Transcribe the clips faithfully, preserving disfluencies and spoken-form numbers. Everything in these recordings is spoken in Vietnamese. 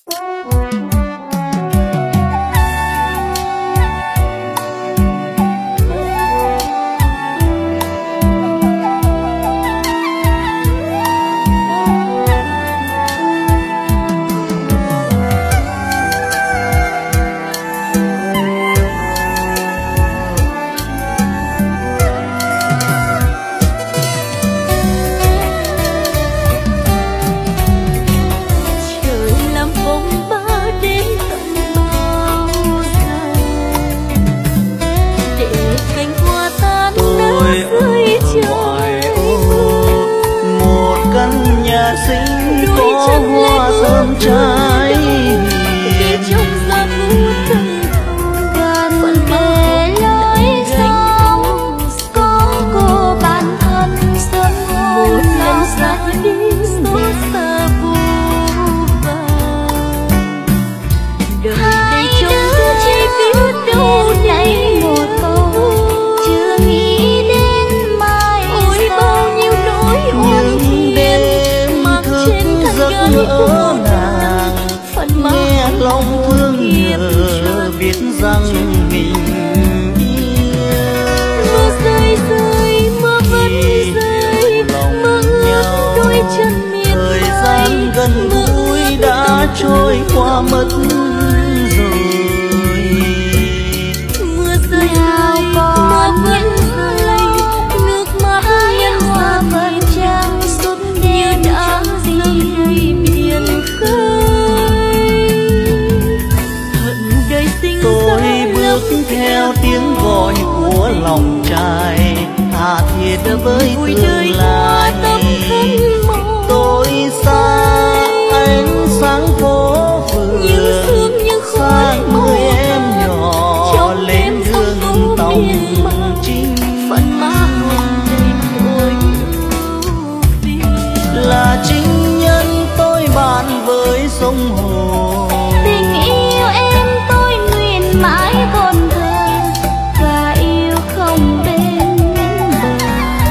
Xinh có hoa thơm trái trong giấc từng phần về lối sống có cô bạn thân xuân một lần ra đi xót xa vô vàn hai đứa chỉ biết đâu đây một câu chưa nghĩ đến mai ôi bao nhiêu nỗi oan ngỡ ngàng nghe lòng thương nhớ biết rằng mình yêu mưa rơi rơi mưa vẫn rơi mưa ướt đôi chân miệt thời gian gần gũi đã trôi qua mất rồi mưa rơi nào còn vẫn rơi nước mắt nhân hoa vẫn trăng suốt đêm đã rơi tôi bước theo tiếng gọi của lòng trai tha thiết với tương lai tôi xa ánh sáng phố phường xa người em nhỏ lên đường tòng chinh là chính nhân tôi bàn với sông hồ tình yêu em tôi nguyện mãi còn thơ và yêu không bên bờ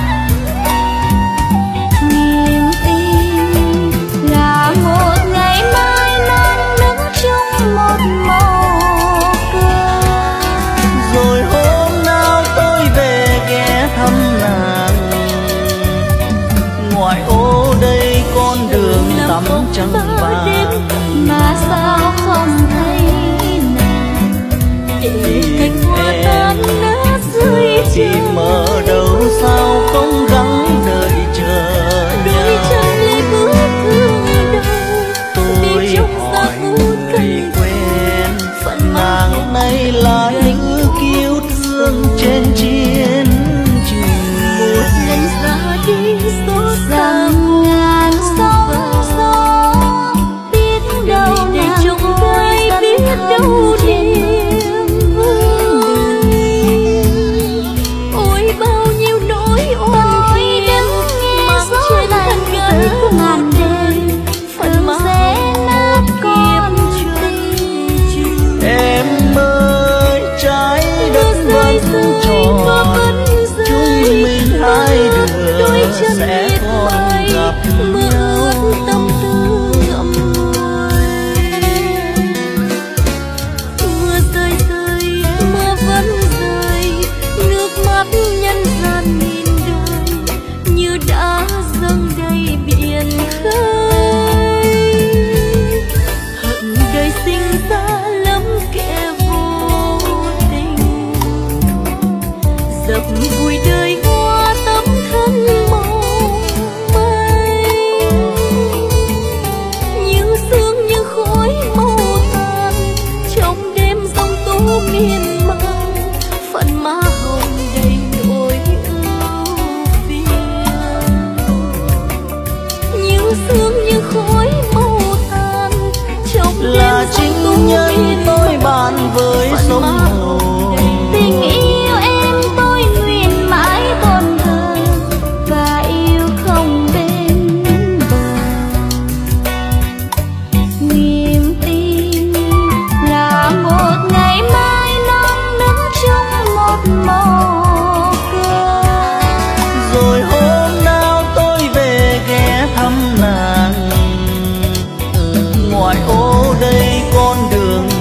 niềm tin là một ngày mai non đứng chung một màu cờ rồi hôm nào tôi về ghé thăm nàng ngoài ô đây con đường tắm trắng vàng mà sao không thấy nàng để cánh hoa tan nát dưới chỉ mơ đâu sao không gắng đợi chờ đôi chân lấy bước thương đâu tôi hỏi người quen phận nàng nay là nữ kiêu thương trên chiến trường một lần ra đi xót xa ngàn sóng gió biết đâu nàng tôi biết đâu đêm ôi bao nhiêu nỗi oan khiên mặc trên thân gái ngàn đêm phần sẽ nát con tim em ơi trái đất vẫn tròn chúng mình hai đứa sẽ còn gặp nhau tâm tư ngậm ngùi mưa rơi rơi mưa vẫn rơi nước mắt nhân gian nghìn đời như đã dâng đầy biển khơi hận đời sinh ra lắm kẻ vô tình dập vùi đời hoa tấm thân mong mây như sương như khói màu tàn trong đêm giông tố miên man phận má hồng đầy nỗi ưu phiền như sương như khói màu tàn trong là đêm chính giông tố nhân miên tôi bàn với sông hồ tình yêu em tôi nguyện mãi còn thơ và yêu không bên bờ niềm tin là một ngày mai non đứng chung một màu cờ rồi hôm nào tôi về ghé thăm nàng ngoài ô đây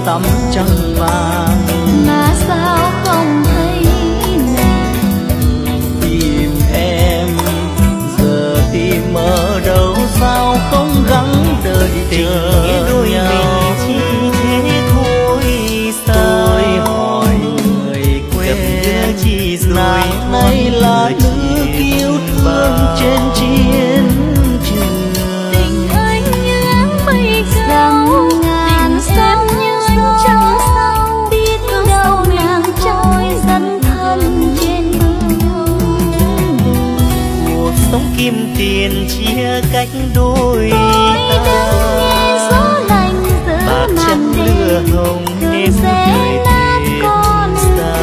tắm trăng vàng. Mà sao không thấy nàng? Tìm em giờ tìm ở đâu, sao không gắng đợi chờ đôi nhau. Chỉ thế thôi sao? Tôi hỏi người quen chỉ rồi nàng nay là nữ kiêu thương trên chiến trường. Tình anh như áng mây cao, ngàn sao như ánh trăng sao. Biết đâu nàng trôi dẫn thân trên đường. một sóng kim tiền chia cách đôi Tôi đang nghe gió lạnh giữa bạc màn chân lửa đêm, hồng đường em sẽ người lát thề con xa.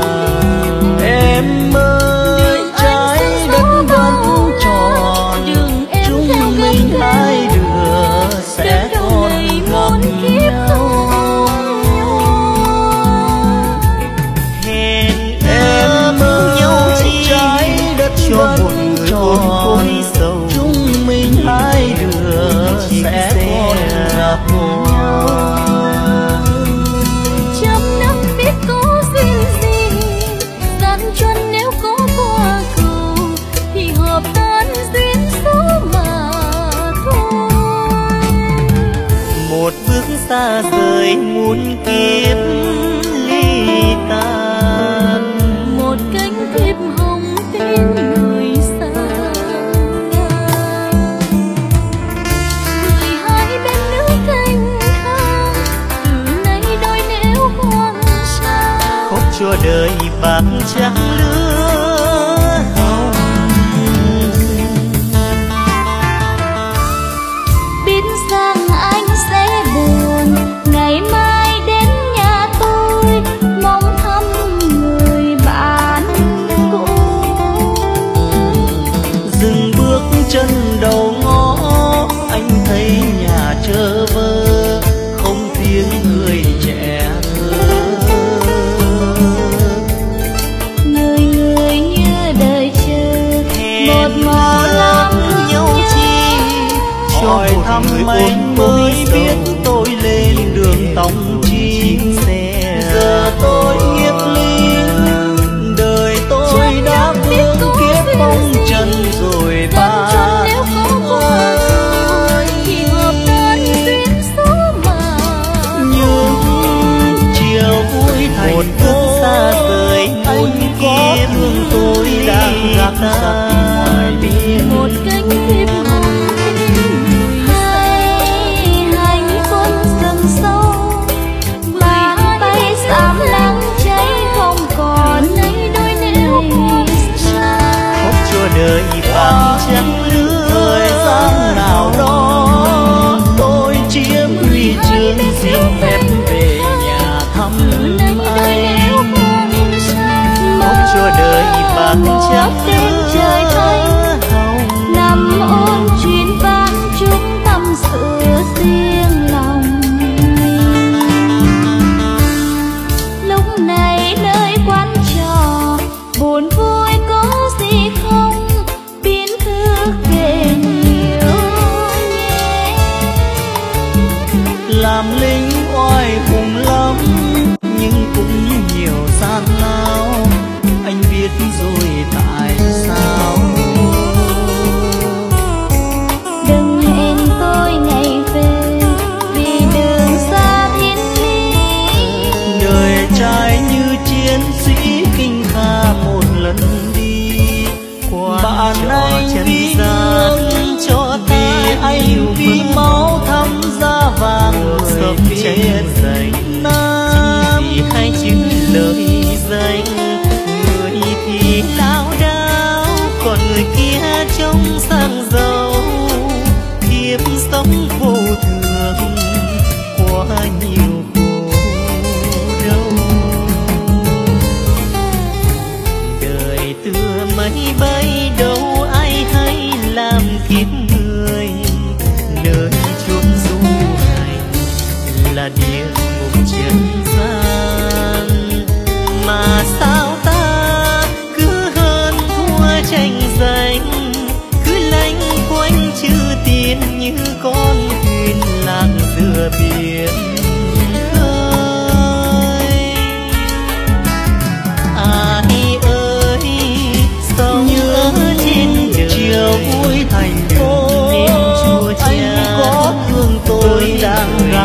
Em ơi trái đất vẫn tròn, đường em chúng theo mình gấp hai gáp. đứa sẽ Đến đâu còn này gặp muôn kiếp nhau. Hẹn Em ước ơi nhau chi trái đất cho vẫn một người tròn, khôi sầu. chúng mình hai đứa sẽ còn gặp nhau. Trăm năm biết có duyên gì, gian truân nếu có qua cầu thì hợp tan duyên số mà thôi. Một bước xa rời muôn kiếp ly tan. Một cánh thiệp hồng tên người xa. Người hai bên nước thanh thang, từ nay đôi nếu hoang sa. Khóc cho đời bạc trắng lứa hồng. Biết rằng anh sẽ buồn, ngày mai đến nhà tôi mong thăm người bạn cũ. Dừng bước chân đầu ngõ, anh thấy nhà chơ vơ, không tiếng người trẻ thơ. Người người như đời chờ, một màu lam nhau chi cho Hỏi một thăm người anh ôm mới mối biết sầu. tôi lên đường tòng chi. Xe Giờ tôi nghiệp ly, đời tôi đã vương kiếp phong trần rồi ba. nếu có qua cầu thì hợp tan duyên số mà. Nhưng chiều vui thành một phố bước xa rời anh muôn có kiếp thương tôi đang gác ta. ngoài biên. Một cánh thiệp hồng tên người hay hành quân rừng sâu, mà bay xám nắng cháy không còn nay đôi nếu hoang sa. Khóc cho đời bạc trắng lứa. Thời gian nào đó tôi chiếm huy chương xin phép về nhà thăm anh. Khóc cho đời bạc trắng Đêm trời thanh hồng. nằm ôn chuyện vãn chúng tâm sự riêng lòng. Lúc này nơi quán trò buồn vui có gì không, biến thư kể nhiều nhé. Làm lính oai hùng lắm nhưng cũng nhiều gian lao, anh biết rồi tại sao. Đừng hẹn tôi ngày về vì đường xa thiên lý. Đời trai như chiến sĩ kinh kha một lần đi, bạn anh vì thương cho ta, anh vì máu thắm da vàng người trên dành Nam. vì hai chữ lời danh, người thì lao đao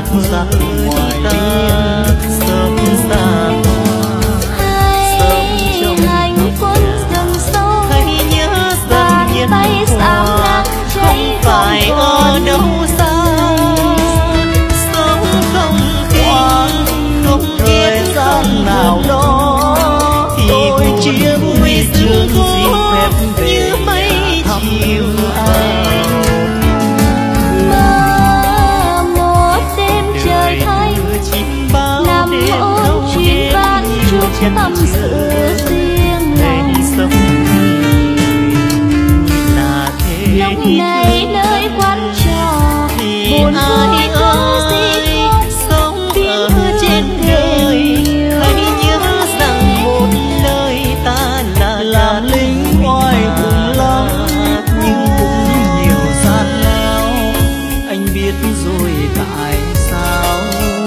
dặn ngoài biên sớm xa hành quân rừng sâu hãy nhớ rằng nhân hoa không phải ở đâu xa, sống không khinh không biết không nào đó thì cũng vui sướng xin phép về mây chiều anh. mơ một đêm trời thanh nằm ôm chim vang chúc tâm sự riêng lành lúc này nơi quán trò buồn ai có gì không biết ở trên đời hãy nhớ rằng một lời ta là là lính oai hùng lắm nhưng cũng nhiều gian lao, anh biết rồi tại sao.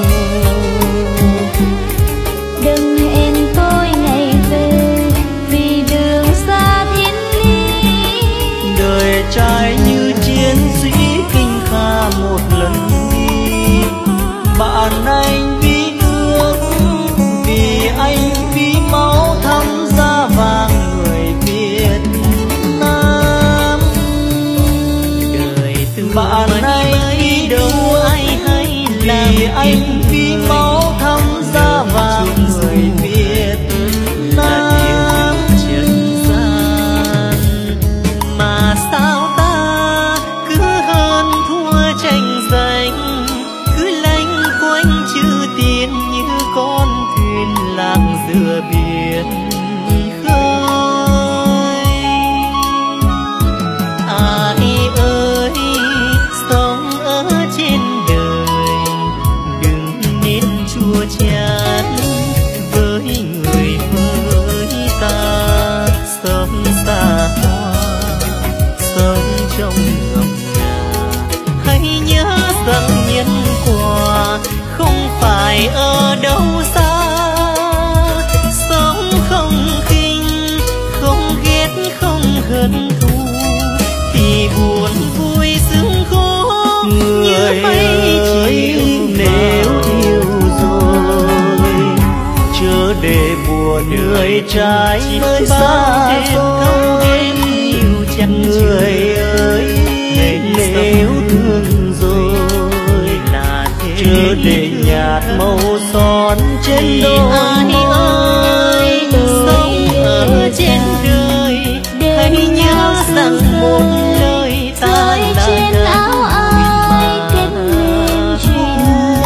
đừng hẹn tôi ngày về vì đường xa thiên lý, đời trai như chiến sĩ kinh kha một lần đi, bạn anh vì nước vì anh vì máu thắm da vàng người Việt Nam. đời từ Bạn anh đi đâu ai hay là vì anh vì máu thắm da vàng người Việt Nam. trần gian mà sao ta cứ hơn thua tranh giành, cứ lanh quanh chữ tiền như con thuyền lạc giữa biển khơi. Ai ơi sống ở trên đời đừng nên chua chát với người với ta, sống xa hoa sống trong ngầm ngà. Hãy nhớ rằng nhân quả không phải ở đâu xa, sống không khinh không ghét không hận thù thì buồn vui sướng khổ Người như mây ơi chiều nếu yêu rồi chớ để buồn người trái nơi xa xôi. Người ơi nếu thương rồi chớ để nhạt màu son trên đôi ơi sống ở trên đời hãy nhớ rằng một lời ta rơi là trên đời áo ai kết nên chuyện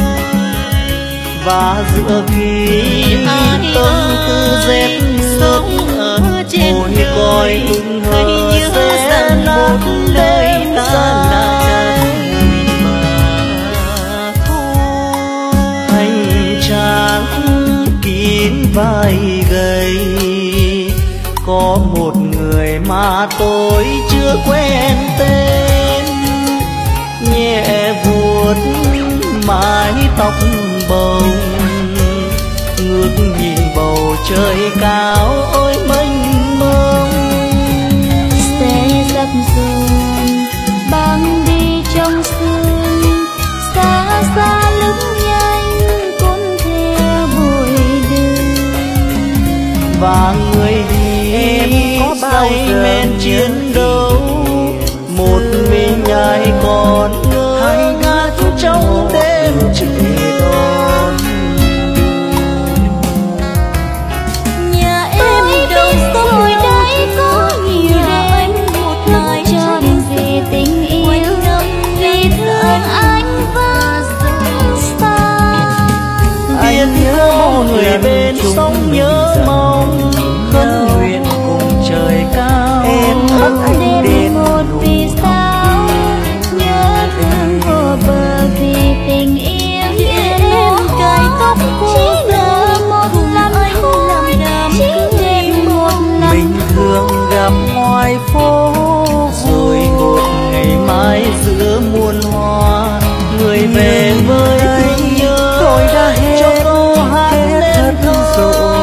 và giữa khi ai tâm tư rét sống ở trên môi đời còi tung hãy hờ nhớ sẽ rằng nát một lời đêm ta dài. là đời mà thôi. Anh chàng kín vai gầy có một người mà tôi chưa quen tên, nhẹ vuốt mái tóc bồng ngước nhìn bầu trời cao ôi mênh mông. sẽ dập dồn băng đi trong sương xa xa lưng nhanh cuốn theo bụi đường Và người đi say men chiến đấu một mình ai còn ngơ ngác trong đêm trời đón. nhà em đâu rồi đấy có nhiều đêm một lời tròn gì tình yêu vì thương anh và rất xa. Anh nhớ người bên sông nhớ mong khấn nguyện cùng trời cao. Em mất anh đến một vì sao nhớ thương vô bờ vì tình yêu nhẹ em cài tóc chỉ ngờ một lần không chỉ em một lần mình thường gặp ngoài phố rồi một ngày mai giữa muôn hoa người về với anh nhớ tôi đã hết cho câu hát nên rồi.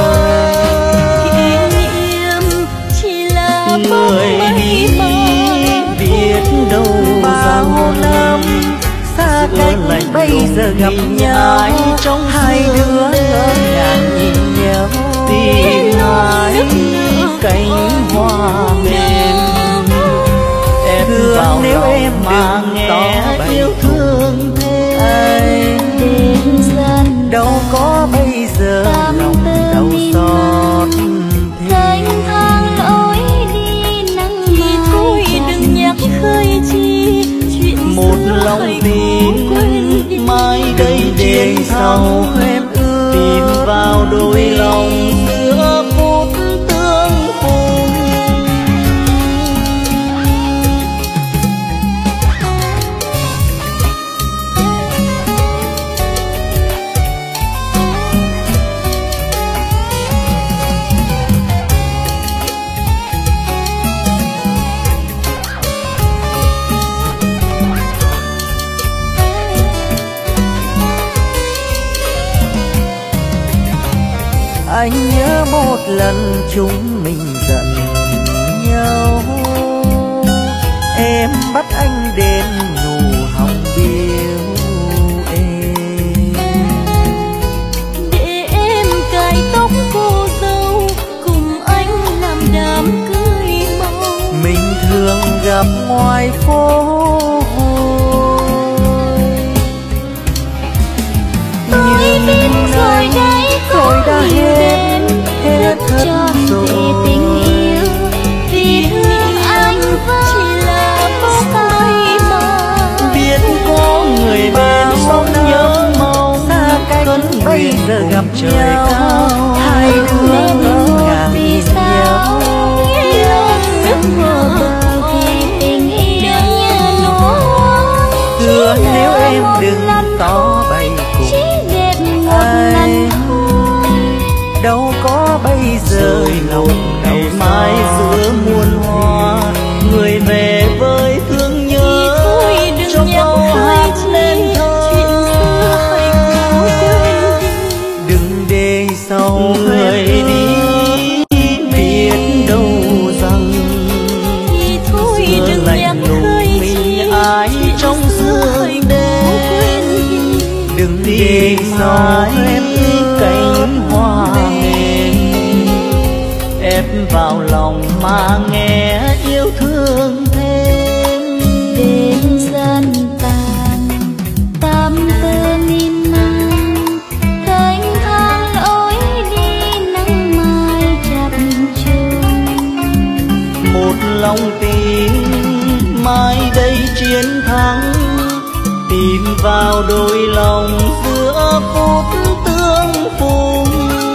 kỷ niệm chỉ là Người đi biết đâu bao năm xa cách bây giờ gặp nhau trong hai đứa ngỡ ngàng nhìn nhau tìm mãi cánh hoa mềm. Em vào nếu em mà nghe yêu thương thêm đêm gian đâu có bây giờ lòng đau xót cánh thang lối đi nắng thì thôi đừng nhắc khơi chi chuyện một lòng tin mai đây chiến sau em ước tìm vào đôi lòng giữa phút tương phùng. Anh nhớ một lần chúng mình giận nhau, em bắt anh đến nụ hồng biếu em để em cài tóc cô dâu cùng anh làm đám cưới màu. mình thường gặp ngoài phố Tôi biết rồi đấy, tôi đã hết hết cho thân rồi tình yêu vì thương anh vẫn chỉ là bóng tay mà. Biết có người bên sống nhớ mong xa cách bây giờ gặp trời nhau cao hai đứa ngỡ ngàng Vì nhìn sao nhau ước mơ vì tình yêu nó Hứa nếu em đừng tỏ bày cùng chỉ đẹp một ai, lần thôi. đâu có bây giờ rơi lòng đau ngày mai giữa muôn hoa người về với thương nhớ cho câu hát lên chuyện xưa phải cố quên đi. đừng để sau người đi biết đâu rằng Thì thôi xưa đừng lạnh nhắc lùng khơi mình chi ai trong sương đêm. đừng Đi để sau mãi em cánh hoa mềm ép vào lòng mà nghe yêu thương thêm. Đêm gian tàn tam tơ miên man cánh thang lối đi nắng mai chập chờn. Một lòng tin mai đây chiến thắng tìm vào đôi lòng giữa phút tương phùng.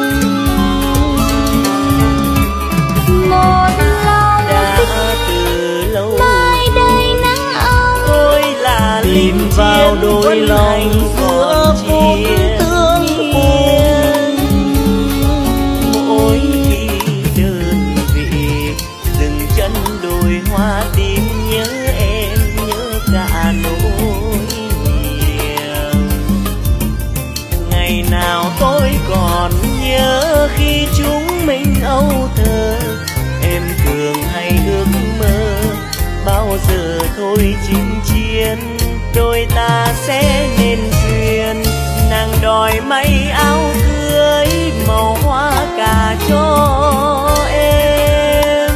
Một lòng Đã từ lâu mai đây nắng ấm tôi là tìm vào đôi lòng giữa phút tương phùng. Mỗi khi đơn vị dừng chân đồi hoa tìm nhớ em nhớ cả nỗi niềm. Ngày nào tôi còn nhớ khi chúng mình âu thơ em thường hay ước mơ bao giờ thôi chinh chiến đôi ta sẽ nên duyên. Nàng đòi may áo cưới màu hoa cà cho em,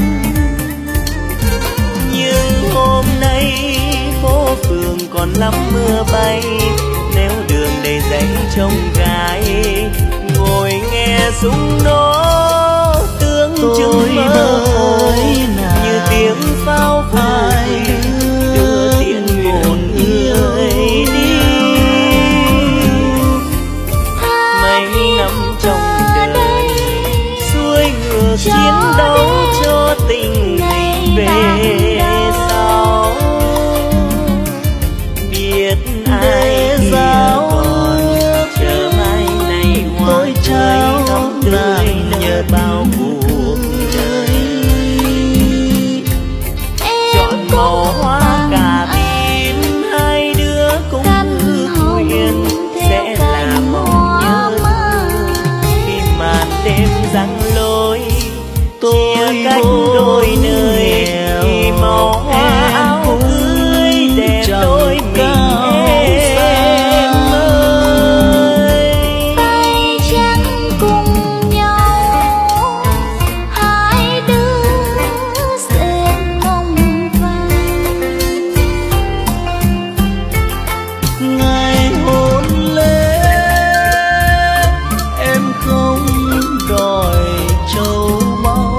nhưng hôm nay phố phường còn lắm mưa bay nếu đường đầy giấy trông gái ngồi nghe súng nổ tương chừng mơ như tiếng pháo phai đưa tiễn hồn người đi. Mấy năm trong đời xuôi ngược chiến đấu cho tình mình về sau biết ai giáo chờ mai này hoa trao đóng tươi nhớ bao cuộc đời chọn màu ngày hôn lễ em không đòi châu báu,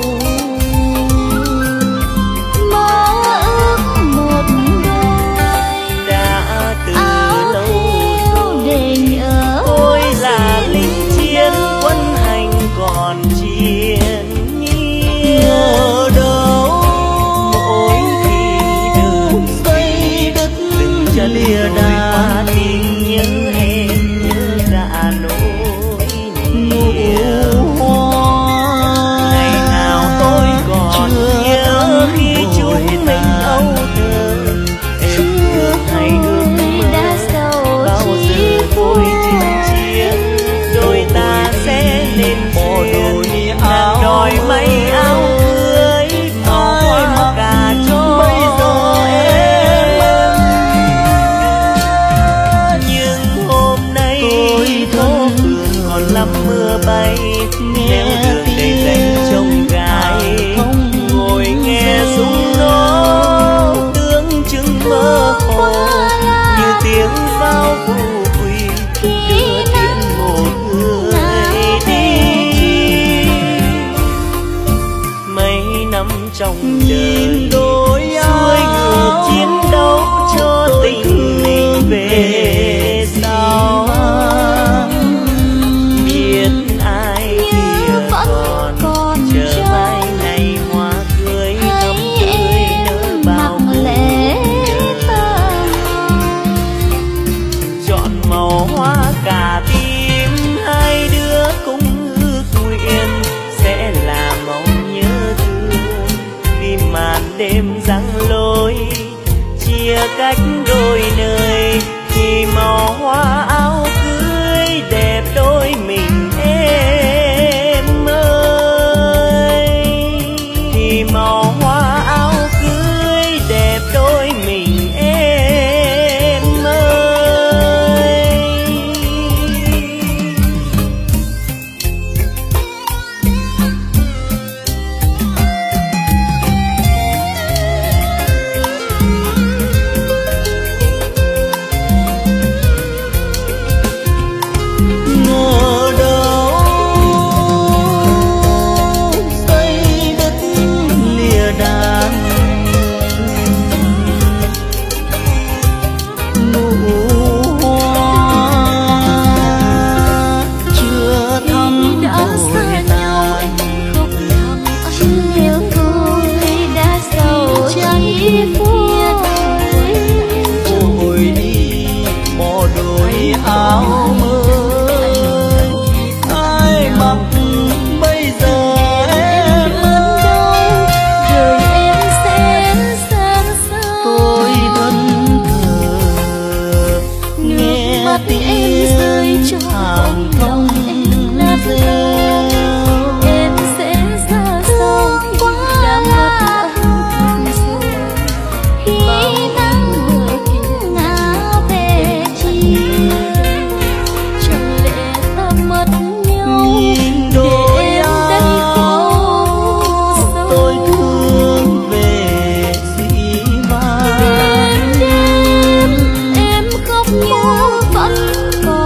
mơ ước một đôi đã từ áo lâu thêu để nhớ tôi là lính chiến quân hành còn chiến nhiên. ngờ đâu Mỗi khi đường dây đất cho lìa đôi đàn qua tình nhớ em nhớ ra nỗi niềm. Ngày nào tôi còn nhớ khi chúng mình âu thơ, em ước hay ước mơ đã giàu bao giờ tôi chinh chiến, đôi ta sẽ lên thuyền nàng đòi may áo cưới màu hoa cà cho em. Nhưng hôm nay phố phường còn lắm mưa bay, nẻo đường đầy dành trông gái ngồi nghe súng nổ tương chừng mơ hồ như tiếng pháo phù quỳ đưa tiễn một người đi. Mấy năm trong đời đôi xuôi ngược chiến đấu cho tình mình về sau, biết ai kia còn chờ mai ngày hoa cưới thắm tươi nở bao lễ chọn màu hoa cà tím, hai đứa cùng ước nguyện sẽ là mong nhớ thương khi màn đêm giăng lối chia cách đôi nơi, thì màu hoa áo cưới đẹp đôi mình em ơi, thì màu hoa áo cưới đẹp đôi mình em ơi. ngờ đâu dây đất lìa đàn nụ hoa chưa thắm đã xa đôi nhau tàn. khóc thầm nếu tôi đã giàu cháy phôi Ôi đi bỏ đôi áo mới ai mặc bây giờ em ơi, rồi em sẽ sang sao tôi vẫn thờ nghe mắt em rơi tiếng trong hàng lòng thông em là reo. em sẽ ra sao khi đã mất thân rồi, khi nắng ngả về chiều chẳng lẽ ta mất nhau Nhìn để đôi em đây khổ áo tôi thương về dĩ vãng. đêm em khóc nhớ vẫn còn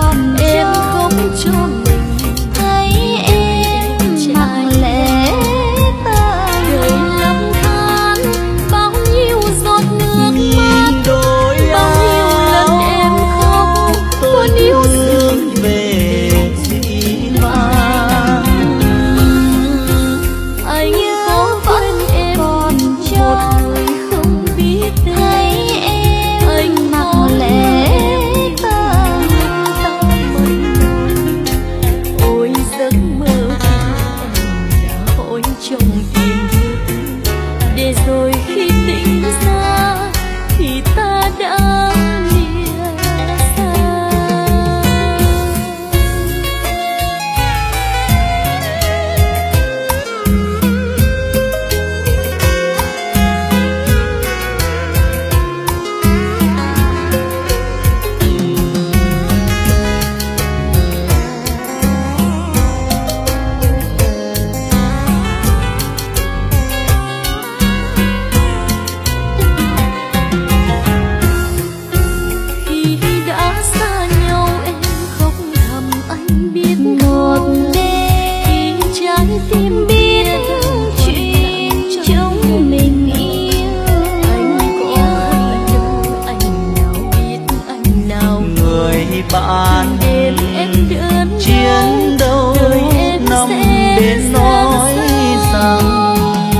người bạn đêm em đơn chiến đấu năm đến nói rằng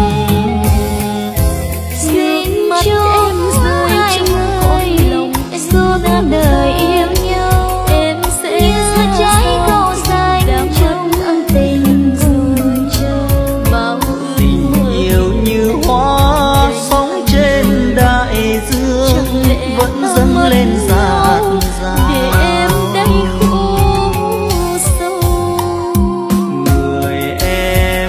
xin mắt em rơi trong cõi lòng suốt đời yêu nhau, em sẽ như trái câu xanh trong tình rồi chờ bao tình yêu như hoa sóng trên đại dương vẫn dâng lên dạt dào để em đây khổ sâu. người em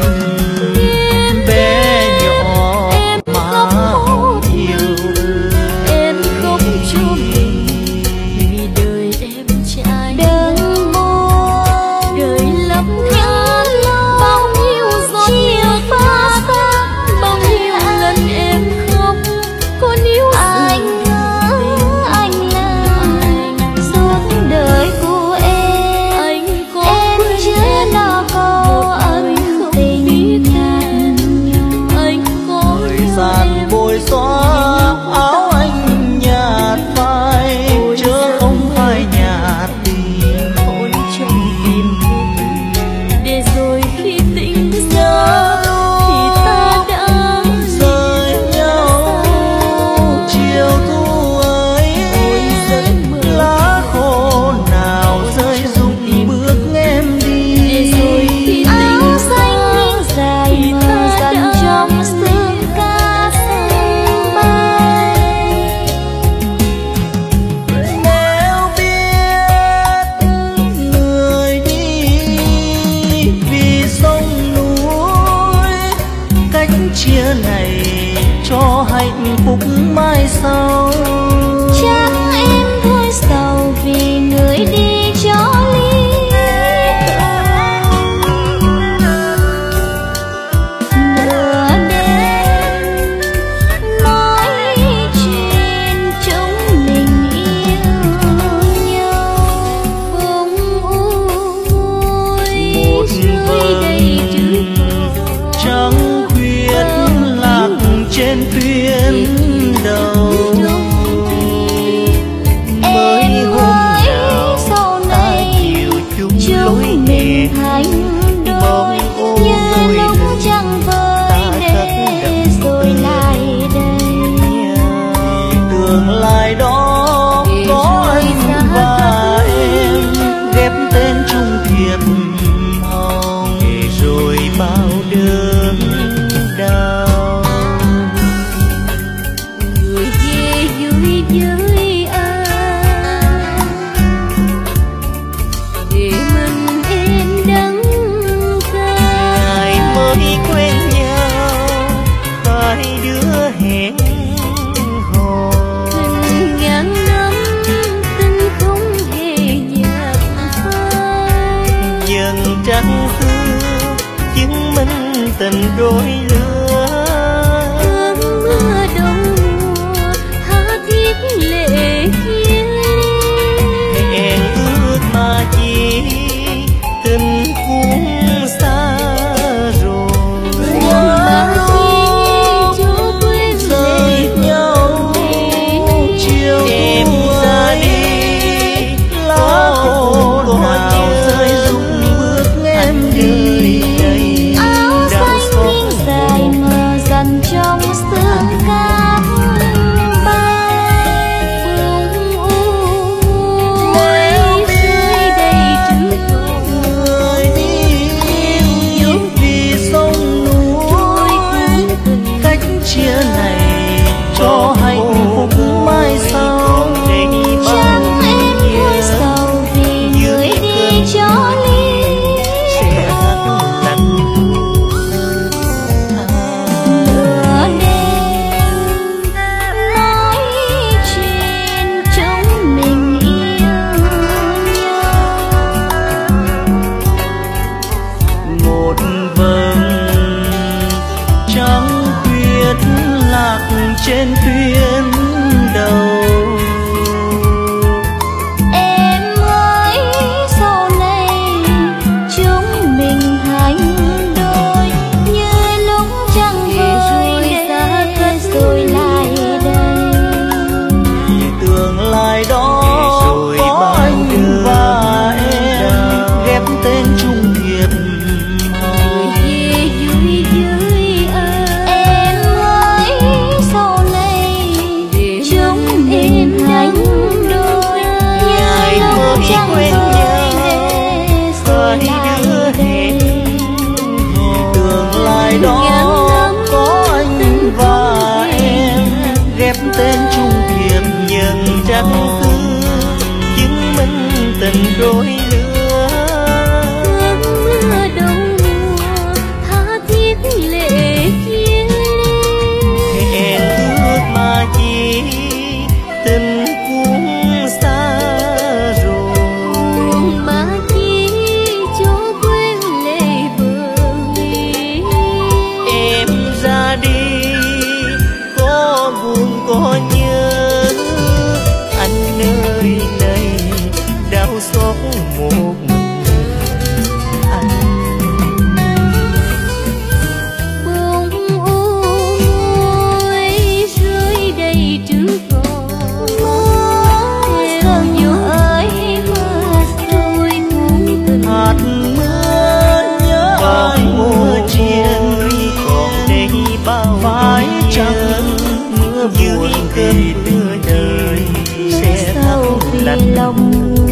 bé nhỏ mà yêu Em khóc cho mình vì đời em trái đừng buồn đời lắm than bao nhiêu giọt nước mắt, bao nhiêu lần em khóc có níu anh anh là suốt đời của em, anh có em chưa lo câu ân tình ngàn nhau. anh có thời gian bôi xóa áo anh nhạt phai chớ không phai nhạt tình ôi trong tim để rồi khi tỉnh giấc thì ta đã rời nhau. Chiều thu ơi lá khô nào rơi rụng bước em để rồi đi. khi Áo tỉnh xanh dài mờ dần trong sương ca sương bay. Nếu biết người đi vì sông núi, cách chia này cho hạnh phúc mai sau. Chắc em thôi sầu vì người đi cho ly nửa đêm nói chuyện chúng mình yêu nhau. không ôi Một dưới đây chữ trăng khuyết lạc trên thuyền đầu. Mới Em hôm ơi nào sau ta này chịu chung lối chúng hẹn, mình thành đôi bóng ôm như đôi lúc lưng trăng vơi ta cất để đậm rồi lại đây. tương lai đó có anh và em ghép tên chung thiệp hồng để rồi bao đớn đau. người về vui với anh để mình em đắng cay. Ngày mới quen nhau hai đứa hẹn hò, Tình ngàn năm tình không hề nhạt phai, dần trăng xưa chứng minh tình đôi lứa. cơn mưa đông mùa tha thiết lệ kia Hẹn ước mà chỉ tình cũng xa rồi. mà chi cho quên Rời nhau chiều em ra đi, lá khô nào rơi rụng bước em đi. Áo Đau xanh xót nghiêng dài chẳng quên vơi nhớ để rồi lại đây. Tương lai đó có anh và em ghép tên chung thiệp nhưng chẳng cứ chứng minh tình đôi lứa. Mưa đông mùa tha thiết lệ chia ly, Hẹn ước mà chỉ tình cũng xa rồi. buồn mà chi cho quên lệ bờ mi. Em ra đi có buồn có nhớ, anh nơi này đau xót một mình anh. Bông ôi rơi đầy trước cỏ, em ơi mưa rồi cũng từng Hạt mưa nhớ ai mưa chiên còn đây bao phải chăng mưa buồn vì tình đời sẽ Sâu thấm vì lạnh. lòng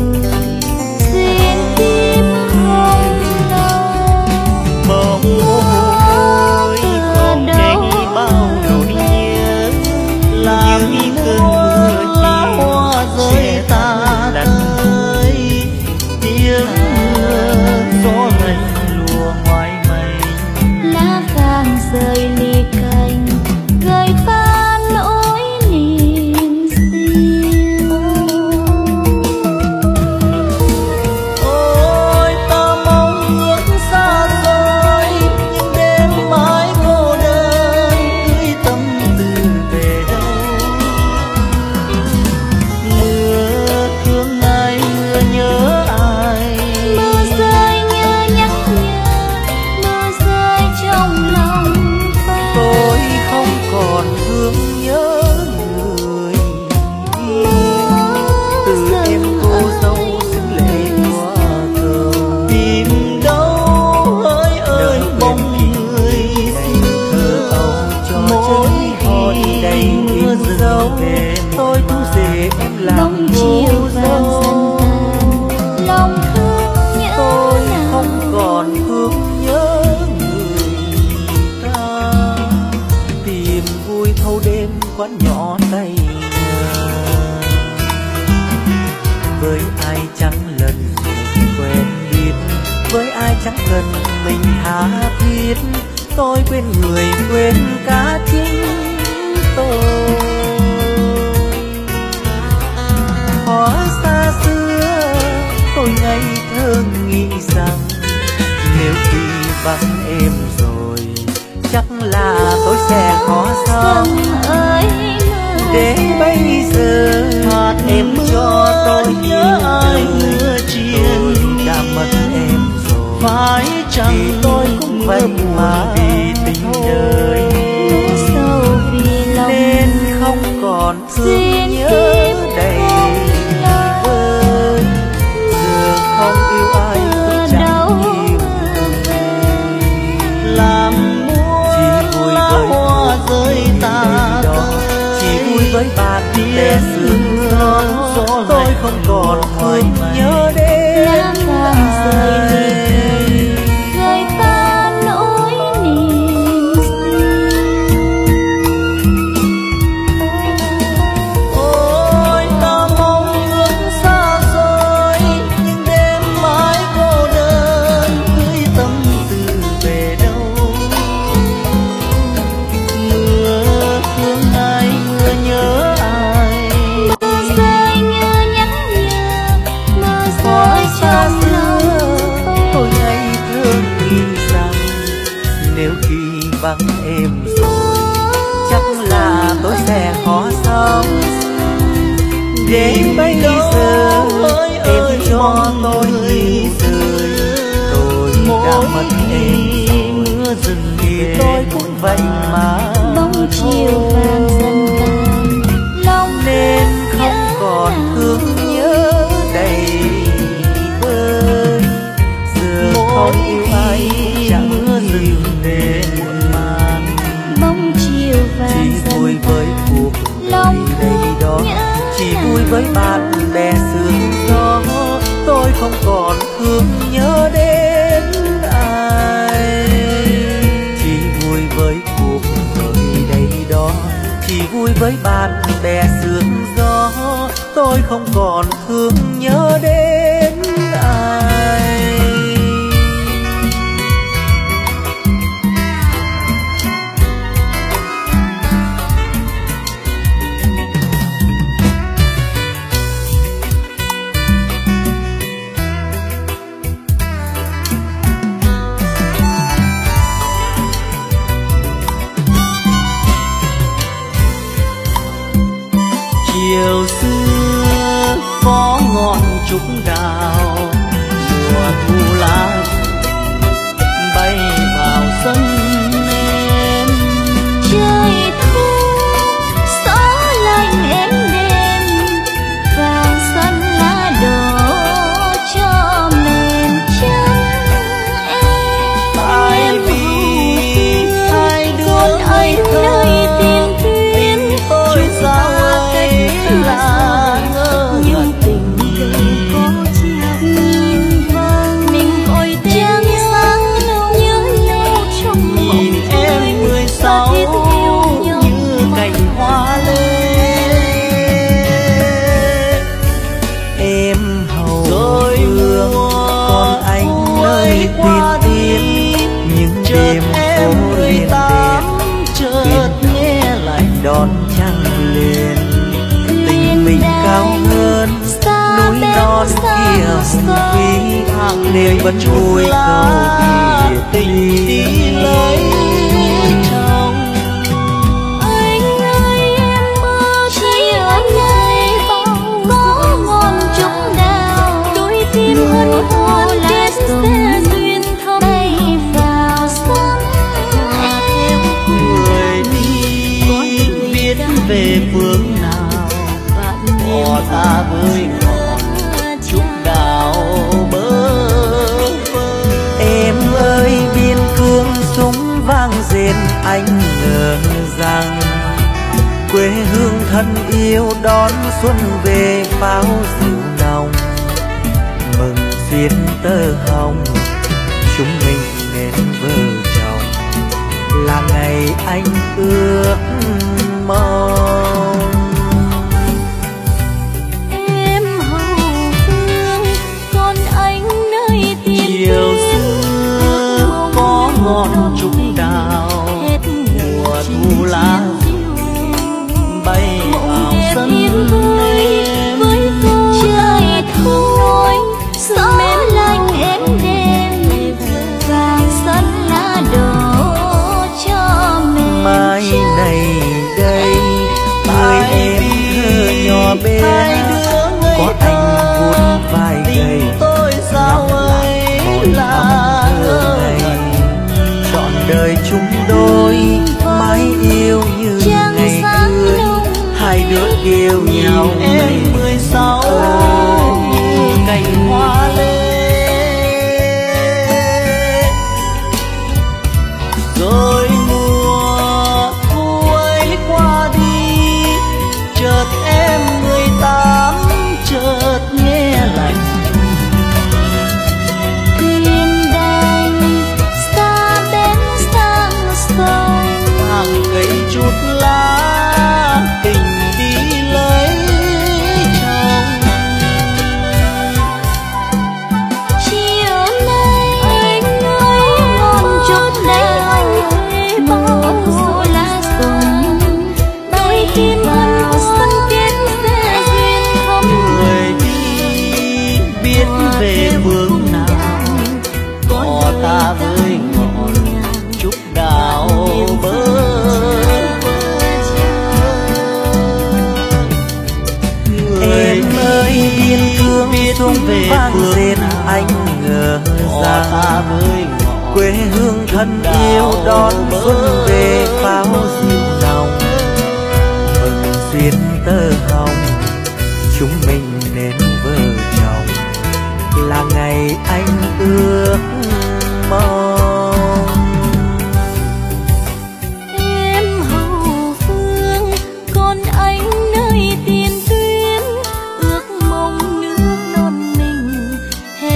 duyên tim không lâu. Bông ôi còn đây bao nỗi nhớ làm như cơn mưa lá hoa rơi tàn lạnh. Tiếng mưa gió lạnh lùa ngoài mây, Lá vàng rơi ly cành gợi pha nỗi niềm riêng. ôi ta mong ước xa xôi nhưng đêm mãi cô đơn gửi tâm tư về đâu. Mưa thương ai mưa nhớ ai, Mưa rơi nhớ nhắc nhớ, mưa rơi trong lòng phai. tôi không còn thương nhớ người yêu. Từ em cô dâu xinh lệ qua cầu tìm đâu hỡi ơi bóng người xưa. Mỗi khi đầy mưa rơi về tôi thu về em làm Bóng cô chiều vàng dâu. dần tàn, lòng thương nhớ Tôi nào. không còn thương nhớ người ta, tìm vui thâu đêm quán nhỏ tay nhà. Với ai chẳng lần mình quen biết, với ai chẳng cần mình tha thiết, tôi quên người quên cả chính tôi. Hóa xa xưa tôi ngây thơ nghĩ rằng nếu khi vắng em rồi chắc là tôi sẽ khó sống. Xuân ơi mưa Đến bây giờ hạt em cho tôi nhớ ai mưa chiên, tôi đã mất em rồi phải chăng tôi cũng vậy mà vì tình đời sâu vì lòng nên không còn thương duyên nhớ tim đầy không lâu. vơi. Giờ không yêu ai cũng chẳng yêu làm muôn lá hoa rơi tàn, chỉ vui với bạn để sương gió. Tôi không còn thương nhớ đến Lá vàng rơi ly cành gợi pha nỗi niềm riêng. ôi ta mong ước xa xôi nhưng đêm mãi cô đơn gửi tâm tư về đâu. Mưa thương ai mưa nhớ ai, Mưa rơi nhớ nhắc nhớ, mưa rơi trong lòng tôi ngây thơ nghĩ rằng nếu khi vắng em rồi chắc là tôi sẽ khó sống. Đến bây giờ em cho tôi nhiều đời, tôi đã mất em mưa dừng thì tôi cũng vậy mà. bóng chiều vàng dần tàn, lòng Nên không còn thương nhớ đầy vơi. Giờ không yêu ai chẳng mưa dừng về muộn màng, bóng chiều vàng chỉ vui dần với tàn, cuộc lòng đời đây đó, nhớ chỉ vui với bạn bè không còn thương nhớ đến ai. Chỉ vui với cuộc đời đây đó, chỉ vui với bạn bè sương gió, tôi không còn thương nhớ đến ai. Chiều xưa có ngọn trúc đào, mùa thu lá bay vào sân em. Trời thu gió lạnh êm đềm, vàng xanh lá đỏ cho mền trắng em. Tại vì hai đứa anh nơi tiền tuyến tôi sao ấy là ngơ nhưng tình đời có chạc nhìn vàng mình ôi trăng sáng nhớ lâu trong nhìn em mười sáu như cành hoa lê. Em hầu hương còn anh nơi tiền tiến, những đêm phố lên đèn chợt nghe lại đón trăng lên. Tình mình cao hơn núi non kia hùng vĩ, nên vẫn vui cầu biệt đi lấy chồng. anh ơi em mơ chỉ ở nơi bao có ngọn trúc đào, đôi tim hân hoan lá rừng duyên thắm bay vào sân em. Người đi biết về phương nào, bỏ ta với ngọn trúc đào bơ vơ. Em ơi biên cương súng vang rền, anh ngờ rằng quê hương thân yêu đón xuân về pháo dịu nồng. Mừng xuyên tơ hồng chúng mình nên vợ chồng, là ngày anh ước mong. Em hầu phương còn anh nơi tiền Chiều xưa có ngọn trúc đào, mùa thu lá bay vào sân em. trời thu gió lạnh êm đềm, vàng xanh lá đỏ cho mền Mai trắng này đây người em thơ nhỏ bé, có anh vuốt vai gầy tôi sao ấy là ngơ ngẩn. Trọn đời chúng đôi mãi yêu như ngày cưới, hai đứa yêu nhau em mười sáu như cành hoa lê. Rồi mùa thu ấy qua đi, chợt em mười tám chợt nghe lạnh. thuyền đành xa bến sang sông, Hàng cây chút lá tình đi lấy chồng. chiều nay anh ơi ngọn trúc đào, mùa thu lá rụng đôi tim hân hoan kết sẽ duyên thắm. Người đi biết về phương nào, có ta với ngọn trúc đào bơ vơ. Em ơi biên cương xuống vang rền, anh ngờ rằng quê hương thân yêu đón xuân về pháo dịu nồng. Mừng duyên tơ hồng chúng mình nên vợ chồng, là ngày anh ước mong. Em hầu phương còn anh nơi tiền tuyến, ước mong nước non mình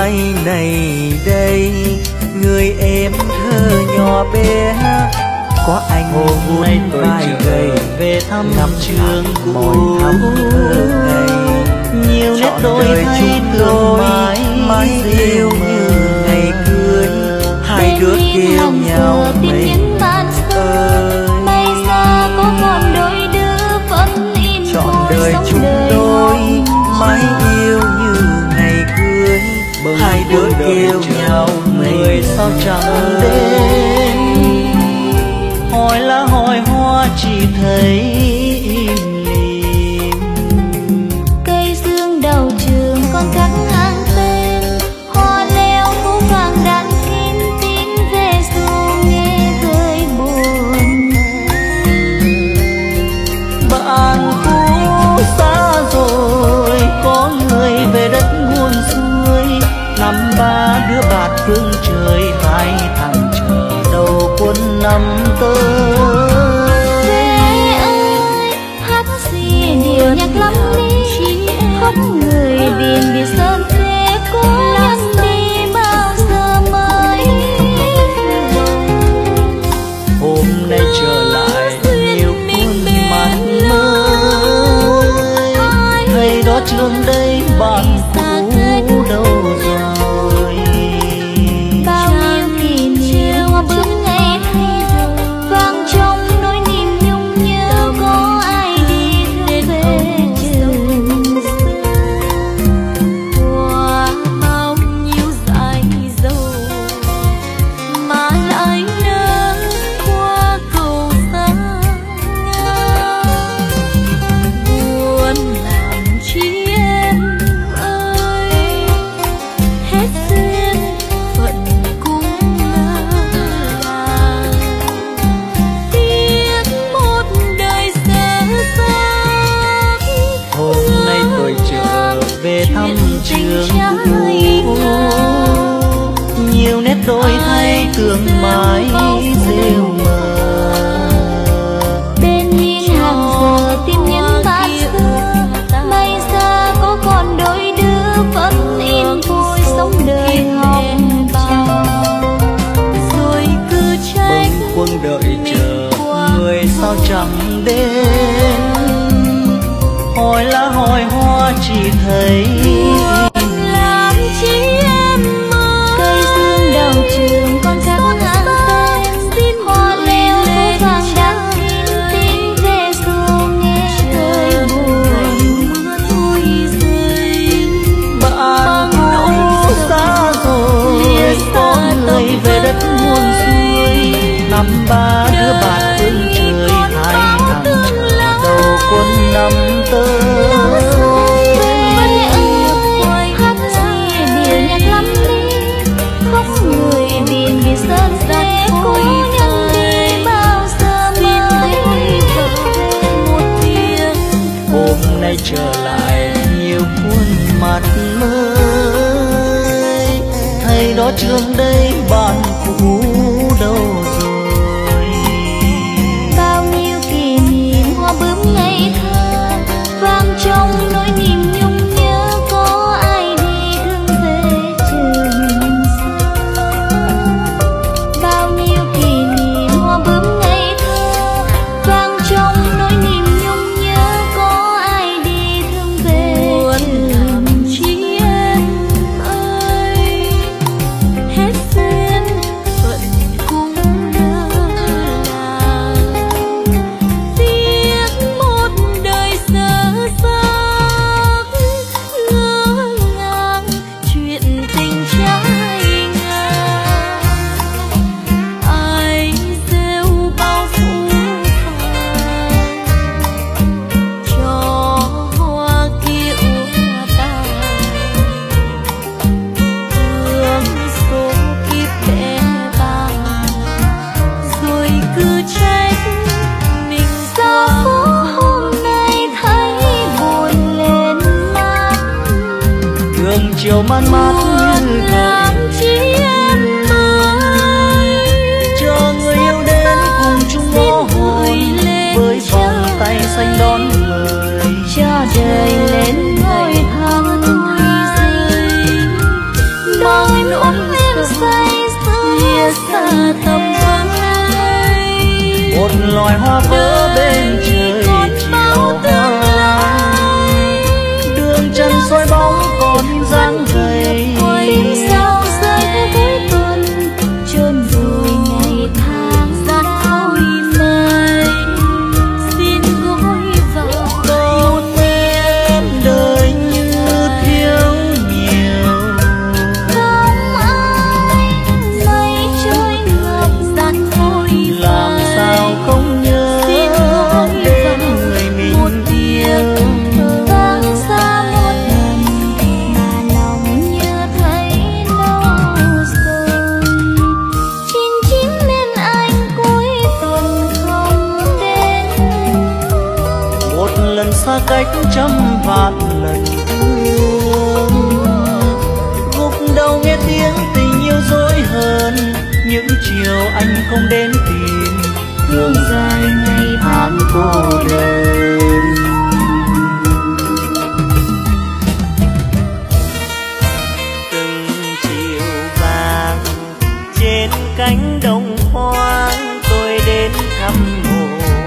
mai này đây, người em thơ nhỏ bé có anh hôm nay tôi gầy về thăm năm trường cũ ngày, nhiều nét đôi thay tương mãi mãi yêu như ngày cưới, hai đứa kêu nhau mây ơi. May ra có còn đôi đứa vẫn in trọn đời chung đôi mãi yêu như ngày cưới, hai đứa kêu nhau mây sao chẳng đến. Hỏi lá hỏi hoa chỉ thấy im lìm, cây dương đầu trường con cắt ngang tên, hoa leo phố vàng đan kín tin về dù nghe cười buồn. bạn cũ xa rồi có người về đất nguồn xuôi, năm ba đứa bạn phương trời hai thằng chờ đầu quân năm tới. Thế ơi hát gì điều nhạc lắm đi, khóc người biển vì sơn thế cố nhân đi bao giờ mới về. Hôm nay trở lại nhiều khuôn mặt mới, thầy đó trường đây bạn cũ đâu rồi. Bao nhiêu kỷ niệm bướm ngày thơ vang trong nỗi niềm nhung nhớ, có ai đi thương về trường qua bao nhiêu dải dâu mà lại nỡ qua cầu xa buồn làm chi em ơi, hết duyên phận cũng lỡ làng, tiếc một đời dở dang. Hôm nay tôi trở về thăm trường cũ, nhiều nét đôi thay tương mãi rêu mờ. bên nhìn hàng giờ tìm những bạn xưa, may ra có còn đôi đứa vẫn in vui sống đời học trò. Rồi cứ trách Bâng khuâng đợi chờ người sao chẳng đến, hỏi lá hỏi hoa chỉ thấy làm chi em ơi. Cây dương đầu trường con cắt ngang tên, hoa leo phố vàng đan kín tin về dù nghe cười buồn. Thôi rơi bạn cũ xa rồi có người về đất muôn xuôi, năm ba đứa bạn phương trời hai thằng chờ đầu quân năm tới. Hát gì điều nhạc lắm đi, khóc người biển vì sơn thế cố nhân đi bao giờ mới về. một tiếng Hôm nay trở lại nhiều khuôn mặt mới, thầy đó trường đây bạn cũ đâu rồi. Bao nhiêu kỷ niệm hoa bướm ngày thơ vang trong nỗi niềm nhung nhớ, có ai đi thương về trường xa. Bao nhiêu kỷ niệm hoa bướm ngày thơ vang trong nỗi niềm nhung nhớ, có ai đi thương về trường chi em ơi, hết duyên phận cũng lỡ làng, tiếc một đời dở dang, ngỡ ngàng chuyện tình trái ngang. Ai gieo bao phũ phàng cho hoa kia úa tàn, thương số kiếp bé bàng, rồi cứ trách mình sao sao hôm nay thấy buồn lên mắt. Đường chiều man mát như thời, làm chi em ơi. chờ người yêu đến cùng chung mõ hồn, với vòng tay xanh đón người. Cho đời lên ngôi thăng hoa, còn in dáng gầy. Phim sao rơi theo cuối tuần, chôn vùi ngày tháng gian khói mây. Xin gối vào Câu em đời như thiếu nhiều, không ai mây trôi ngập gian khói làm phai. sao không nhớ Xin gối đến vào người một mình tiếng yêu. vang xa một lần mà lòng như thấy lâu rồi. Chín chín nên anh cuối tuần không đến. Một lần xa cách trăm vạn lần thương, gục đầu nghe tiếng tình yêu dối hơn. Những chiều anh không đến tìm, Thương dài ngày tháng cô đơn. từng chiều vàng trên cánh đồng hoang, tôi đến thăm mộ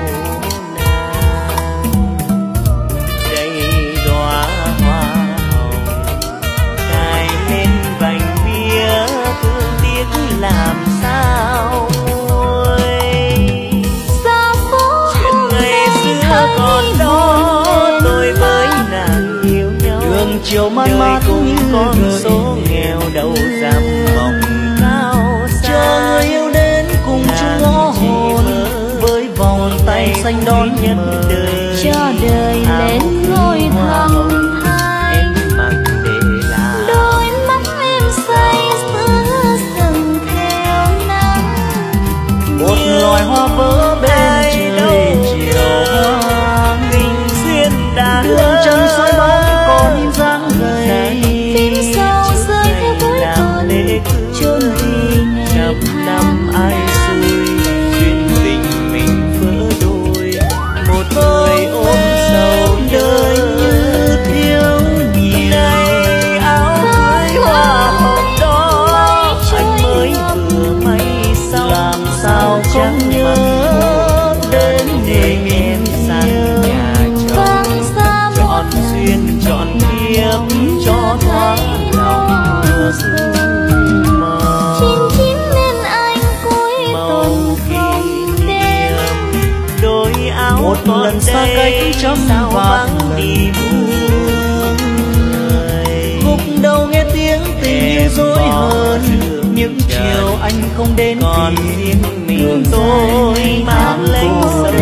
nàng. Đây đóa hoa hồng cài lên vành bia, thương tiếc làm sao nguôi. Xa phố Chuyện ngày xưa còn đó, tôi với nàng yêu nhau. đường chiều man Đời mát cùng như con gợi. số nghèo đầu dằm vòng cao xa. Chờ người yêu đến cùng chung ngõ hồn, với vòng tay xanh đón mời. cho đời lên ngôi thầm hai. Em mặc để là Đôi mắt em say sưa dần theo nắng. Một loài hoa vỡ bên trời chiều hoang, tình duyên đã đường chân soi bóng còn in dáng gầy. Phim sao rơi theo cuối tuần, chôn vùi ngày trăm năm tháng ai xui, chuyện tình mình vỡ đôi. Một người ôm sầu Đời như thiếu nhiều, này áo cưới hoa hồng đó, anh mới vừa may xong. làm sao không nhớ đến để người em mình sang yêu. nhà chồng, vang xa một trọn duyên trọn kiếp cho thoáng lòng ước mơ. chín chín nên anh cuối Màu tuần kỷ không đến. niệm đôi áo Một còn lần xa đây, cách trăm sao vạn vắng lần đi buồn. Gục đầu nghe tiếng tình yêu dối hơn, những chiều anh không đến Còn tìm. riêng mình tôi mang lấy sầu.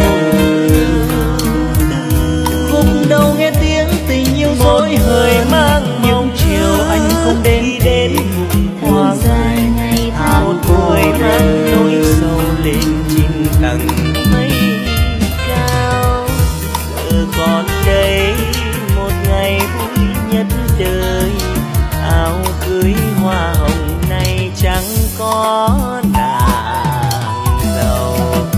Gục đầu nghe tiếng tình yêu dối Người hơn, mang những mong chiều anh không đến đến tìm. Thương dài ngày tháng một cô người mang đơn. nỗi sầu lên chín tầng mây cao. Giờ còn đây một ngày vui nhất đời, áo cưới hoa hồng này chẳng có nàng giàu.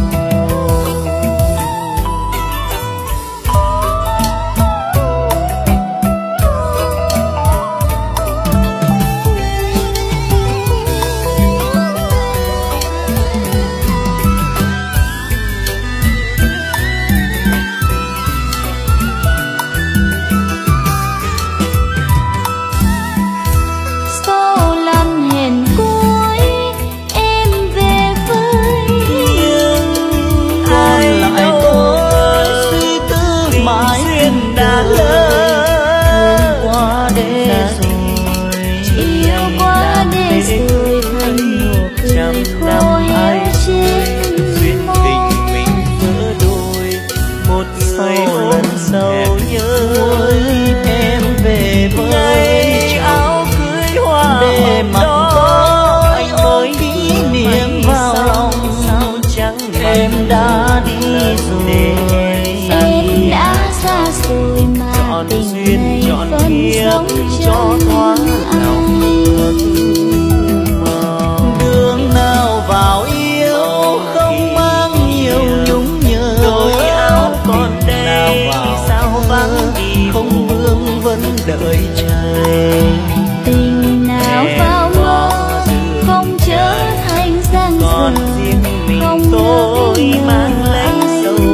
Số lần hẹn cuối em về với Nhưng Ai ai lại đâu tôi suy tư tình mãi duyên đã lỡ. qua để rồi. yêu qua để rồi thành nụ cười khô héo trên Duyên môi. tình mình vỡ đôi, một người Sau ôm lần sầu nhớ. Ôi em về với Ngày chồng, áo cưới hoa để hồng mặt đó, có anh ôm mới kỷ vừa niệm may vào xong. lòng. Sao chẳng Em đã đi để rồi, Em đã xa rồi mà trọn tình duyên này trọn vẫn kiếp sống cho trong thoáng lòng ước mơ. đường nào vào yêu không mang nhiều nhung nhớ. Đôi áo còn đây, Nào vào sao vắng đi không vương vẫn đợi chờ. tình nào Em vào có mơ dư không trở thành giang còn dở. riêng mình Không tôi nhớ mang lấy ai sầu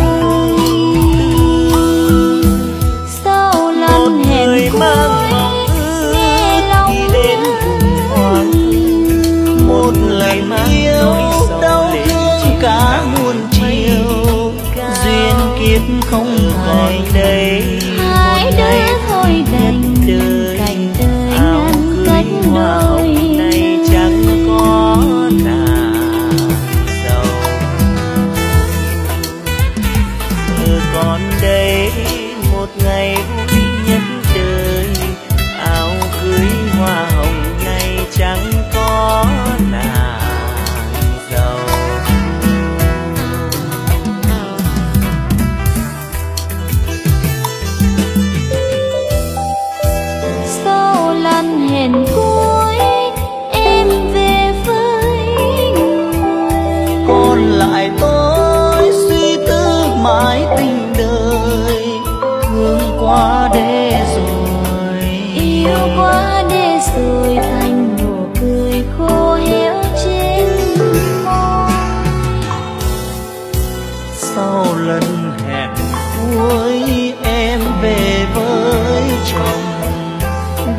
ơi. Sau lần một hẹn người cuối mang mong lại tôi suy tư mãi tình đời thương qua đêm.